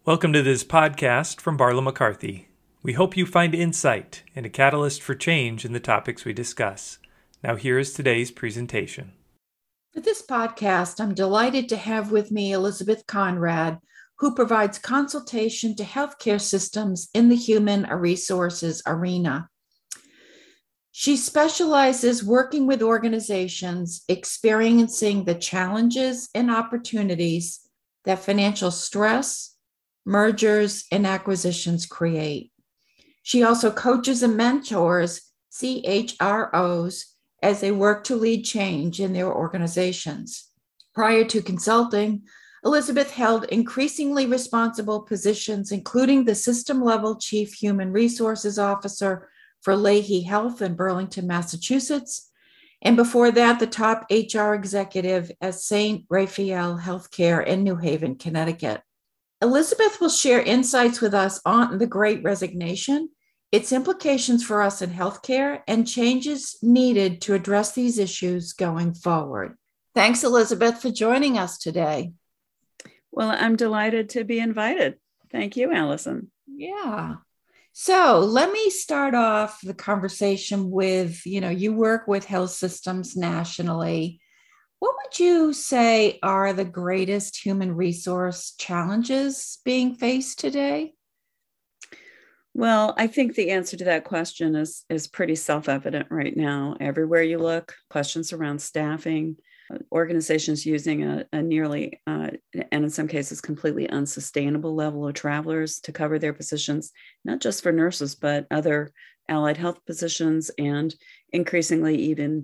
Welcome to this podcast from Barlow McCarthy. We hope you find insight and a catalyst for change in the topics we discuss. Now here is today's presentation. For this podcast, I'm delighted to have with me Elizabeth Conrad, who provides consultation to healthcare systems in the human resources arena. She specializes working with organizations experiencing the challenges and opportunities that financial stress, mergers, and acquisitions create. She also coaches and mentors CHROs as they work to lead change in their organizations. Prior to consulting, Elizabeth held increasingly responsible positions, including the system-level Chief Human Resources Officer for Lahey Health in Burlington, Massachusetts, and before that, the top HR executive at St. Raphael Healthcare in New Haven, Connecticut. Elizabeth will share insights with us on the Great Resignation, its implications for us in healthcare, and changes needed to address these issues going forward. Thanks, Elizabeth, for joining us today. Well, I'm delighted to be invited. Thank you, Allison. Yeah. So let me start off the conversation with, you work with health systems nationally. What would you say are the greatest human resource challenges being faced today? Well, I think the answer to that question is pretty self-evident right now. Everywhere you look, questions around staffing, organizations using a nearly, and in some cases, completely unsustainable level of travelers to cover their positions, not just for nurses, but other allied health positions and increasingly even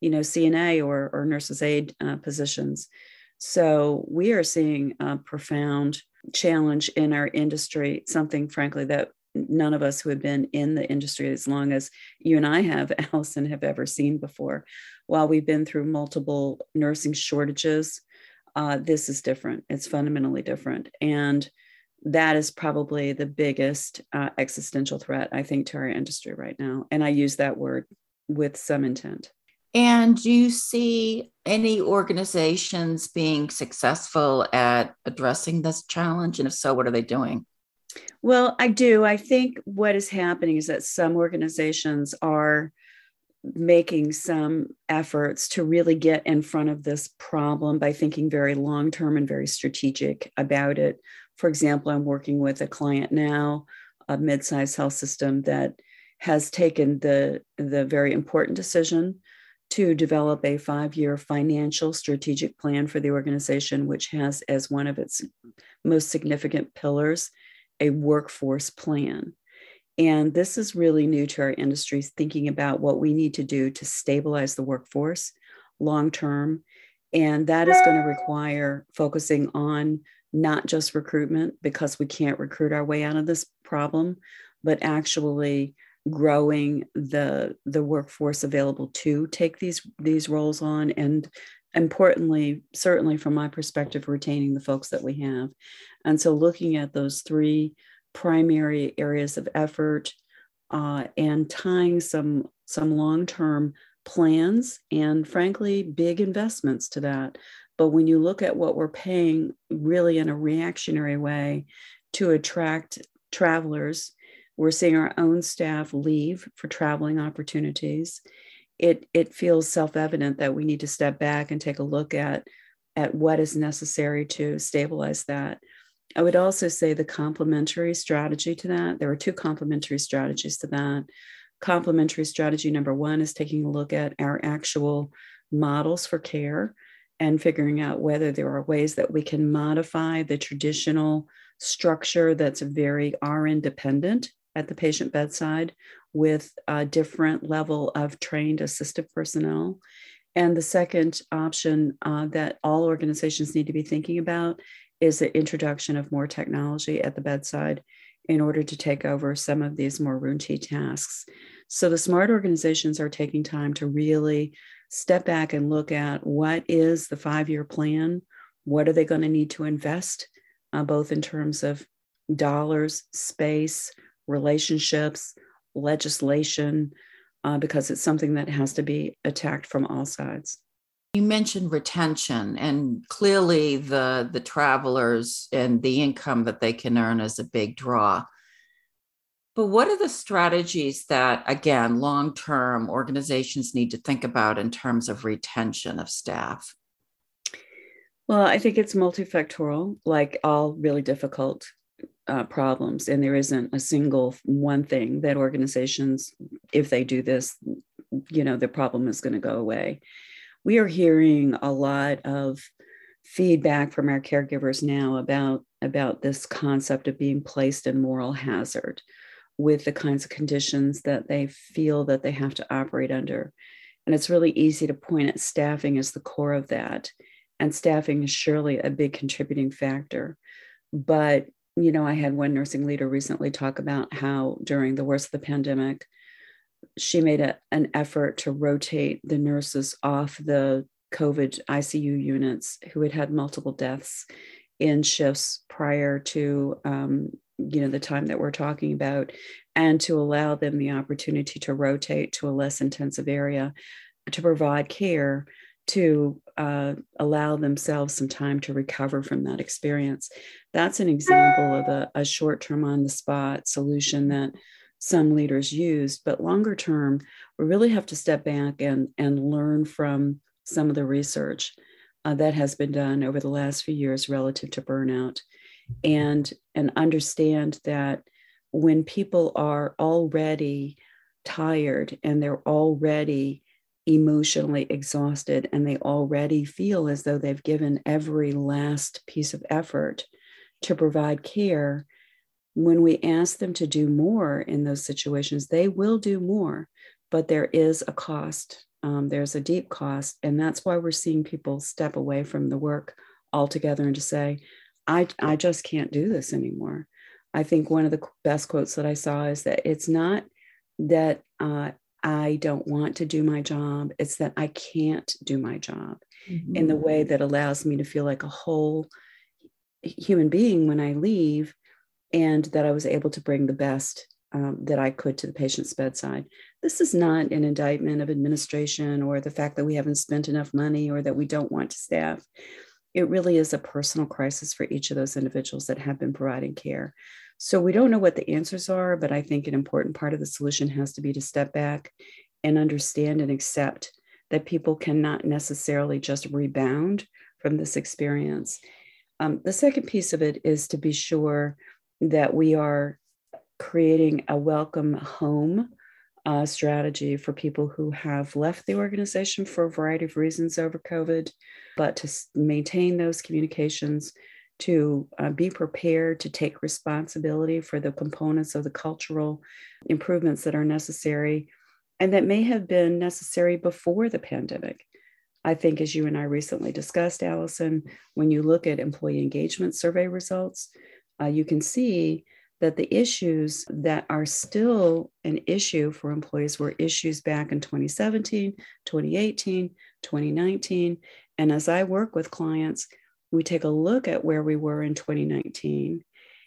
CNA or nurses aid positions. So we are seeing a profound challenge in our industry, something, frankly, that none of us who have been in the industry as long as you and I have, Allison, have ever seen before. While we've been through multiple nursing shortages, this is different. It's fundamentally different. And that is probably the biggest existential threat, I think, to our industry right now. And I use that word with some intent. And do you see any organizations being successful at addressing this challenge? And if so, what are they doing? Well, I do. I think what is happening is that some organizations are making some efforts to really get in front of this problem by thinking very long-term and very strategic about it. For example, I'm working with a client now, a mid-sized health system that has taken the very important decision to develop a 5-year financial strategic plan for the organization, which has as one of its most significant pillars a workforce plan. And this is really new to our industry, thinking about what we need to do to stabilize the workforce long-term. And that is going to require focusing on not just recruitment, because we can't recruit our way out of this problem, but actually growing the workforce available to take these roles on, and importantly, certainly from my perspective, retaining the folks that we have. And so looking at those three primary areas of effort and tying some long-term plans and frankly, big investments to that. But when you look at what we're paying really in a reactionary way to attract travelers, we're seeing our own staff leave for traveling opportunities. It feels self-evident that we need to step back and take a look at what is necessary to stabilize that. I would also say the complementary strategy to that, there are two complementary strategies to that. Complementary strategy number one is taking a look at our actual models for care and figuring out whether there are ways that we can modify the traditional structure that's very RN dependent at the patient bedside with a different level of trained assistive personnel. And the second option that all organizations need to be thinking about is the introduction of more technology at the bedside in order to take over some of these more routine tasks. So the smart organizations are taking time to really step back and look at what is the 5-year plan, what are they going to need to invest, both in terms of dollars, space, relationships, legislation, because it's something that has to be attacked from all sides. You mentioned retention, and clearly the travelers and the income that they can earn is a big draw. But what are the strategies that, again, long-term organizations need to think about in terms of retention of staff? Well, I think it's multifactorial, like all really difficult problems. And there isn't a single one thing that organizations, if they do this, the problem is going to go away. We are hearing a lot of feedback from our caregivers now about this concept of being placed in moral hazard with the kinds of conditions that they feel that they have to operate under. And it's really easy to point at staffing as the core of that. And staffing is surely a big contributing factor. But, I had one nursing leader recently talk about how during the worst of the pandemic, she made an effort to rotate the nurses off the COVID ICU units who had multiple deaths in shifts prior to, the time that we're talking about, and to allow them the opportunity to rotate to a less intensive area to provide care, to allow themselves some time to recover from that experience. That's an example of a short-term on-the-spot solution that some leaders used, but longer term, we really have to step back and learn from some of the research that has been done over the last few years relative to burnout, and understand that when people are already tired and they're already emotionally exhausted and they already feel as though they've given every last piece of effort to provide care, when we ask them to do more in those situations, they will do more, but there is a cost. There's a deep cost. And that's why we're seeing people step away from the work altogether and to say, I just can't do this anymore. I think one of the best quotes that I saw is that it's not that I don't want to do my job, it's that I can't do my job in the way that allows me to feel like a whole human being when I leave, and that I was able to bring the best that I could to the patient's bedside. This is not an indictment of administration or the fact that we haven't spent enough money or that we don't want to staff. It really is a personal crisis for each of those individuals that have been providing care. So we don't know what the answers are, but I think an important part of the solution has to be to step back and understand and accept that people cannot necessarily just rebound from this experience. The second piece of it is to be sure that we are creating a welcome home strategy for people who have left the organization for a variety of reasons over COVID, but to maintain those communications, to be prepared to take responsibility for the components of the cultural improvements that are necessary and that may have been necessary before the pandemic. I think, as you and I recently discussed, Allison, when you look at employee engagement survey results, you can see that the issues that are still an issue for employees were issues back in 2017, 2018, 2019. And as I work with clients, we take a look at where we were in 2019,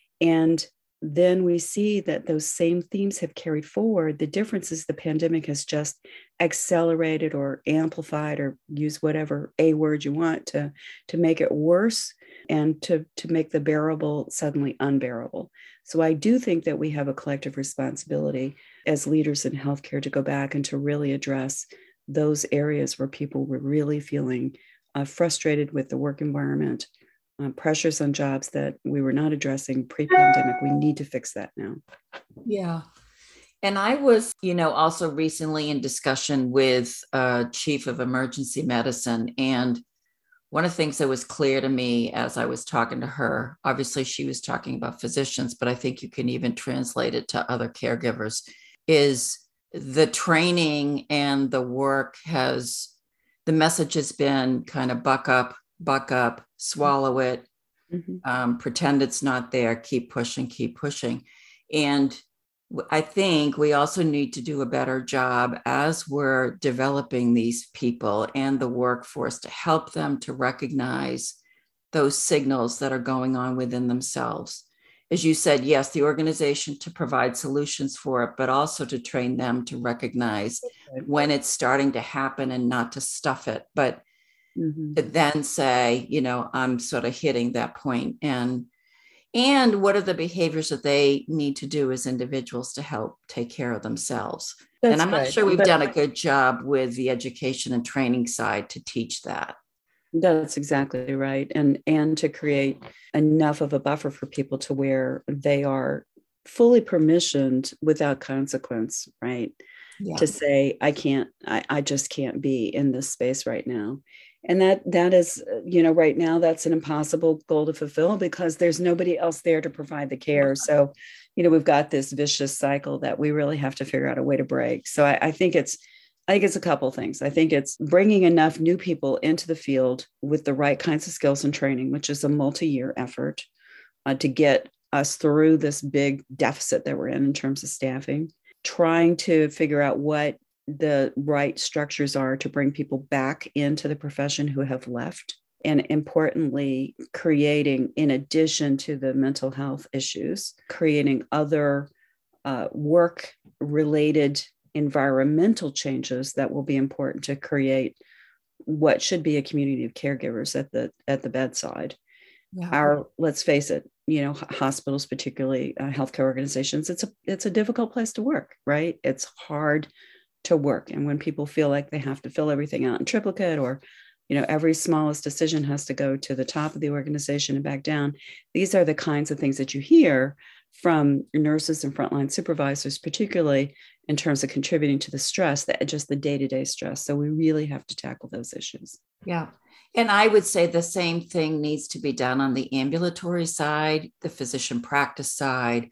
and then we see that those same themes have carried forward. The difference is the pandemic has just accelerated or amplified, or use whatever A word you want to make it worse and to make the bearable suddenly unbearable. So I do think that we have a collective responsibility as leaders in healthcare to go back and to really address those areas where people were really feeling frustrated with the work environment, pressures on jobs that we were not addressing pre-pandemic. We need to fix that now. Yeah. And I was, also recently in discussion with chief of emergency medicine. And one of the things that was clear to me as I was talking to her, obviously she was talking about physicians, but I think you can even translate it to other caregivers, is the training and the work the message has been kind of buck up, swallow it, pretend it's not there, keep pushing. And I think we also need to do a better job as we're developing these people and the workforce to help them to recognize those signals that are going on within themselves. As you said, yes, the organization to provide solutions for it, but also to train them to recognize when it's starting to happen and not to stuff it. But to then say, I'm sort of hitting that point. And what are the behaviors that they need to do as individuals to help take care of themselves? And I'm not sure we've done a good job with the education and training side to teach that. That's exactly right. And to create enough of a buffer for people to where they are fully permissioned without consequence, right? Yeah. To say, I just can't be in this space right now. And that is, right now, that's an impossible goal to fulfill because there's nobody else there to provide the care. So, we've got this vicious cycle that we really have to figure out a way to break. So I think it's a couple of things. I think it's bringing enough new people into the field with the right kinds of skills and training, which is a multi-year effort to get us through this big deficit that we're in terms of staffing, trying to figure out what the right structures are to bring people back into the profession who have left. And importantly, creating, in addition to the mental health issues, creating other work-related environmental changes that will be important to create what should be a community of caregivers at the bedside. Yeah. Let's face it, hospitals, particularly healthcare organizations, it's a difficult place to work, right? It's hard to work. And when people feel like they have to fill everything out in triplicate, or, every smallest decision has to go to the top of the organization and back down, these are the kinds of things that you hear from nurses and frontline supervisors, particularly in terms of contributing to the stress, just the day-to-day stress. So we really have to tackle those issues. Yeah. And I would say the same thing needs to be done on the ambulatory side, the physician practice side.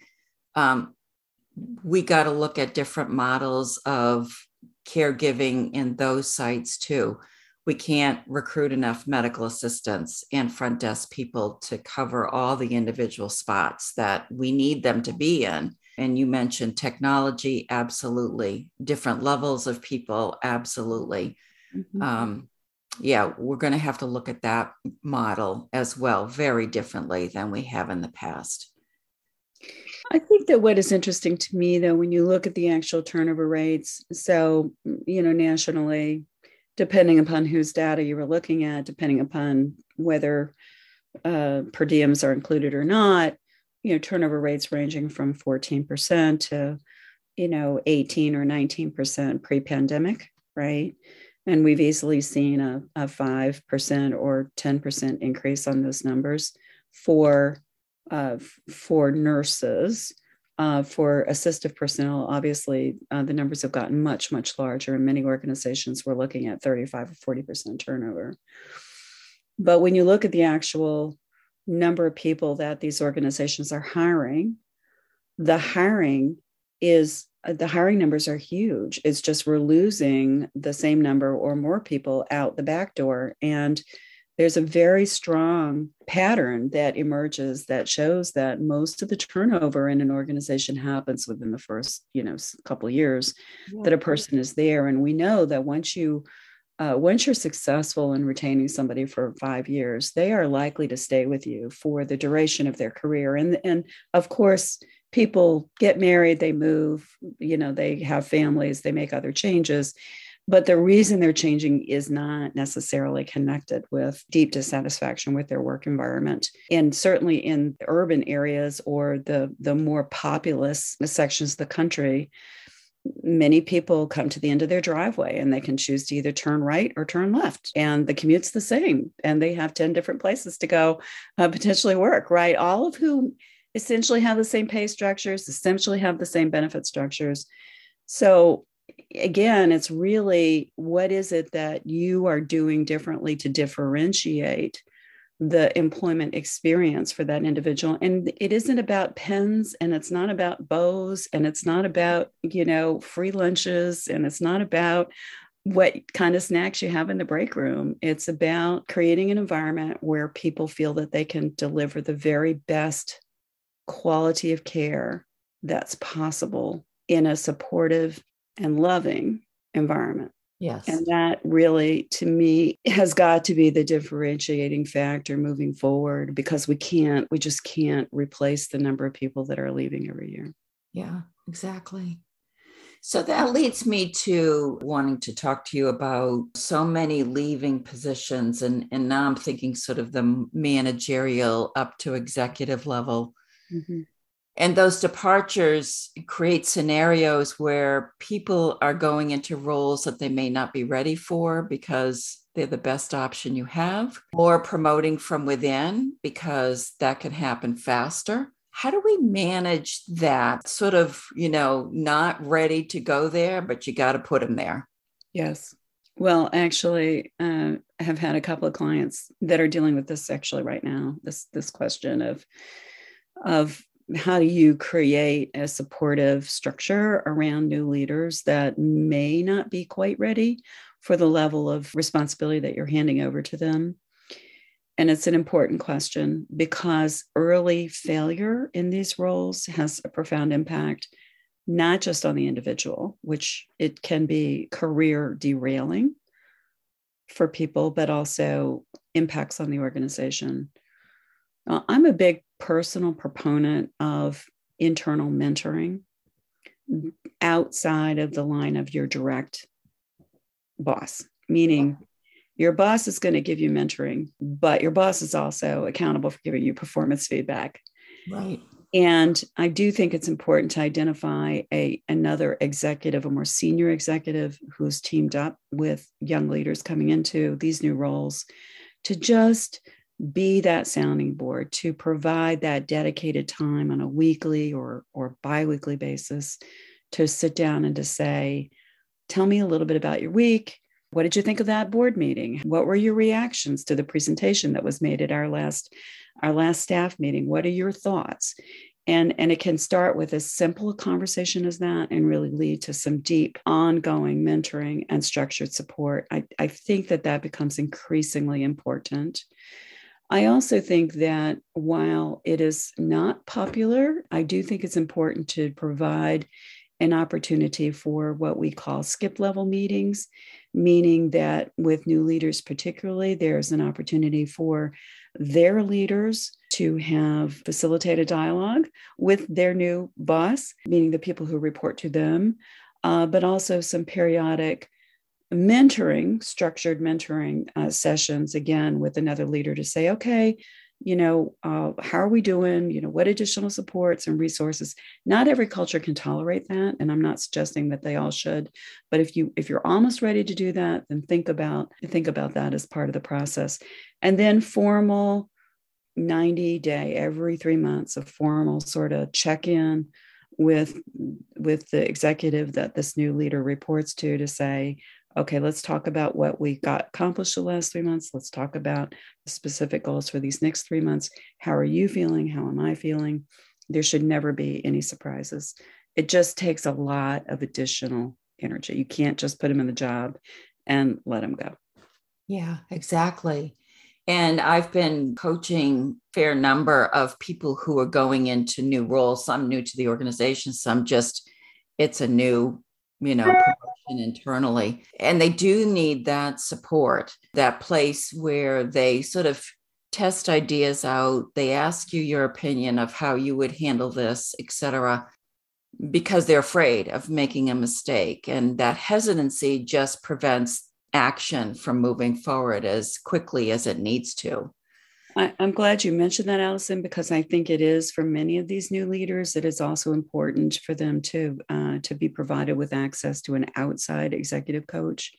We got to look at different models of caregiving in those sites too. We can't recruit enough medical assistants and front desk people to cover all the individual spots that we need them to be in. And you mentioned technology, absolutely. Different levels of people, absolutely. Mm-hmm. We're going to have to look at that model as well, very differently than we have in the past. I think that what is interesting to me, though, when you look at the actual turnover rates, so, nationally, depending upon whose data you were looking at, depending upon whether per diems are included or not, turnover rates ranging from 14% to, 18 or 19% pre-pandemic, right? And we've easily seen a 5% or 10% increase on those numbers for nurses. For assistive personnel, obviously, the numbers have gotten much, much larger. In many organizations, we're looking at 35 or 40% turnover. But when you look at the actual number of people that these organizations are hiring, the hiring numbers are huge. It's just we're losing the same number or more people out the back door. And there's a very strong pattern that emerges that shows that most of the turnover in an organization happens within the first, couple of years that a person is there. And we know that once you're successful in retaining somebody for 5 years, they are likely to stay with you for the duration of their career. And of course, people get married, they move, they have families, they make other changes. But the reason they're changing is not necessarily connected with deep dissatisfaction with their work environment. And certainly in urban areas or the more populous sections of the country, many people come to the end of their driveway and they can choose to either turn right or turn left. And the commute's the same. And they have 10 different places to go potentially work, right? All of whom essentially have the same pay structures, essentially have the same benefit structures. So again, it's really, what is it that you are doing differently to differentiate the employment experience for that individual? And it isn't about pens, and it's not about bows, and it's not about, free lunches, and it's not about what kind of snacks you have in the break room. It's about creating an environment where people feel that they can deliver the very best quality of care that's possible in a supportive and loving environment. Yes. And that really, to me, has got to be the differentiating factor moving forward, because we just can't replace the number of people that are leaving every year. Yeah, exactly. So that leads me to wanting to talk to you about so many leaving positions. And now I'm thinking sort of the managerial up to executive level. Mm-hmm. And those departures create scenarios where people are going into roles that they may not be ready for because they're the best option you have, or promoting from within because that can happen faster. How do we manage that sort of, not ready to go there, but you got to put them there? Yes. Well, actually, I have had a couple of clients that are dealing with this actually right now, this question of how do you create a supportive structure around new leaders that may not be quite ready for the level of responsibility that you're handing over to them? And it's an important question because early failure in these roles has a profound impact, not just on the individual, which it can be career derailing for people, but also impacts on the organization. I'm a big personal proponent of internal mentoring outside of the line of your direct boss, meaning your boss is going to give you mentoring, but your boss is also accountable for giving you performance feedback. Right. And I do think it's important to identify another executive, a more senior executive who's teamed up with young leaders coming into these new roles to just be that sounding board, to provide that dedicated time on a weekly or biweekly basis to sit down and to say, tell me a little bit about your week. What did you think of that board meeting? What were your reactions to the presentation that was made at our last staff meeting? What are your thoughts? And it can start with as simple a conversation as that and really lead to some deep ongoing mentoring and structured support. I think that becomes increasingly important. I also think that while it is not popular, I do think it's important to provide an opportunity for what we call skip level meetings, meaning that with new leaders particularly, there's an opportunity for their leaders to have facilitated dialogue with their new boss, meaning the people who report to them, but also some periodic structured mentoring sessions, again, with another leader to say, okay, how are we doing? What additional supports and resources? Not every culture can tolerate that. And I'm not suggesting that they all should, but if you're almost ready to do that, then think about that as part of the process. And then formal 90-day, every 3 months, a formal sort of check-in with the executive that this new leader reports to say, okay, let's talk about what we got accomplished the last 3 months. Let's talk about the specific goals for these next 3 months. How are you feeling? How am I feeling? There should never be any surprises. It just takes a lot of additional energy. You can't just put them in the job and let them go. Yeah, exactly. And I've been coaching a fair number of people who are going into new roles, some new to the organization, some just, it's a new, promotion internally. And they do need that support, that place where they sort of test ideas out. They ask you your opinion of how you would handle this, et cetera, because they're afraid of making a mistake. And that hesitancy just prevents action from moving forward as quickly as it needs to. I'm glad you mentioned that, Allison, because I think it is for many of these new leaders, it is also important for them to be provided with access to an outside executive coach.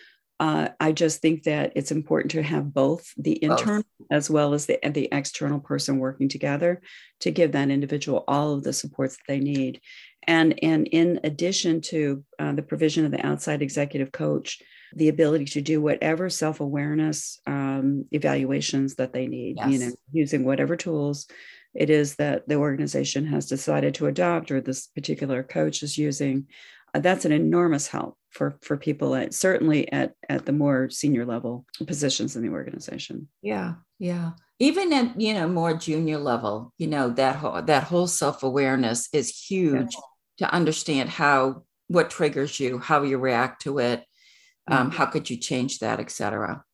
I just think that it's important to have both the internal as well as the external person working together to give that individual all of the supports that they need. And in addition to the provision of the outside executive coach, the ability to do whatever self-awareness evaluations that they need, yes. Using whatever tools it is that the organization has decided to adopt or this particular coach is using. That's an enormous help for people, certainly at the more senior level positions in the organization. Yeah, yeah. Even at more junior level, that whole self-awareness is huge to understand what triggers you, how you react to it, how could you change that, et cetera.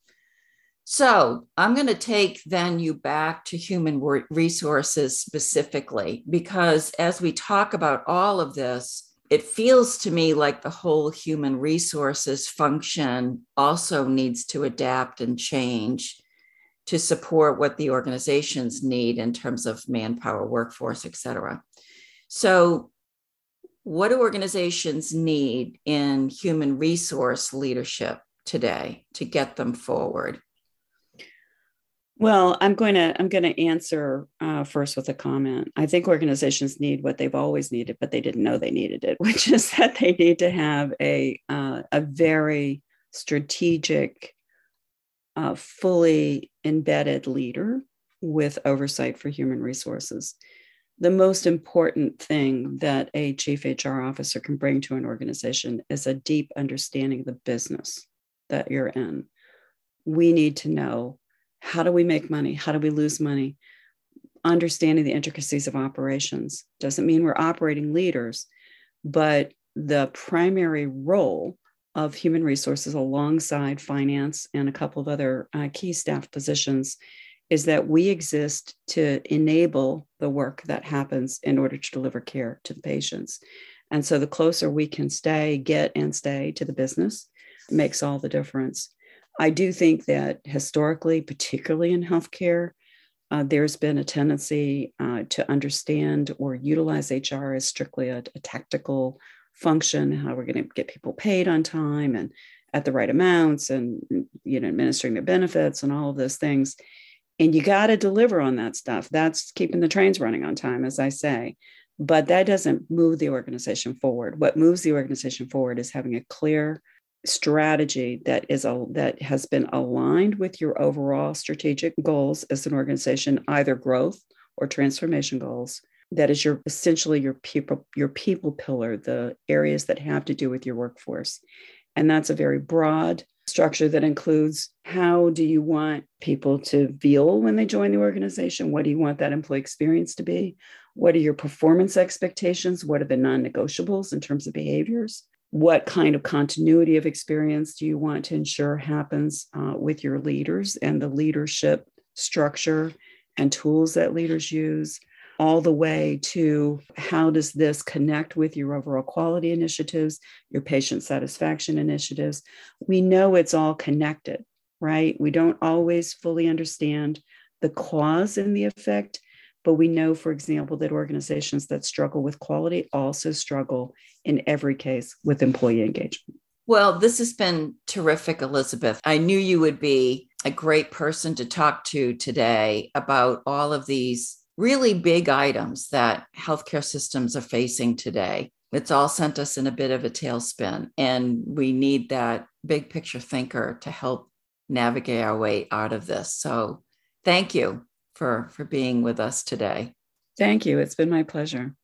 So I'm going to take then you back to human resources specifically, because as we talk about all of this, it feels to me like the whole human resources function also needs to adapt and change to support what the organizations need in terms of manpower, workforce, et cetera. So what do organizations need in human resource leadership today to get them forward? Well, I'm going to answer first with a comment. I think organizations need what they've always needed, but they didn't know they needed it, which is that they need to have a very strategic, fully embedded leader with oversight for human resources. The most important thing that a chief HR officer can bring to an organization is a deep understanding of the business that you're in. We need to know, how do we make money? How do we lose money? Understanding the intricacies of operations doesn't mean we're operating leaders, but the primary role of human resources alongside finance and a couple of other key staff positions is that we exist to enable the work that happens in order to deliver care to the patients. And so the closer we can get and stay to the business makes all the difference. I do think that historically, particularly in healthcare, there's been a tendency to understand or utilize HR as strictly a tactical function, how we're going to get people paid on time and at the right amounts, and administering their benefits and all of those things. And you got to deliver on that stuff. That's keeping the trains running on time, as I say. But that doesn't move the organization forward. What moves the organization forward is having a clear strategy that has been aligned with your overall strategic goals as an organization, either growth or transformation goals. That is essentially your people pillar, the areas that have to do with your workforce. And that's a very broad structure that includes, how do you want people to feel when they join the organization? What do you want that employee experience to be? What are your performance expectations? What are the non-negotiables in terms of behaviors? What kind of continuity of experience do you want to ensure happens with your leaders, and the leadership structure and tools that leaders use, all the way to how does this connect with your overall quality initiatives, your patient satisfaction initiatives? We know it's all connected, right? We don't always fully understand the cause and the effect, but we know, for example, that organizations that struggle with quality also struggle in every case with employee engagement. Well, this has been terrific, Elizabeth. I knew you would be a great person to talk to today about all of these really big items that healthcare systems are facing today. It's all sent us in a bit of a tailspin, and we need that big picture thinker to help navigate our way out of this. So thank you for being with us today. Thank you. It's been my pleasure.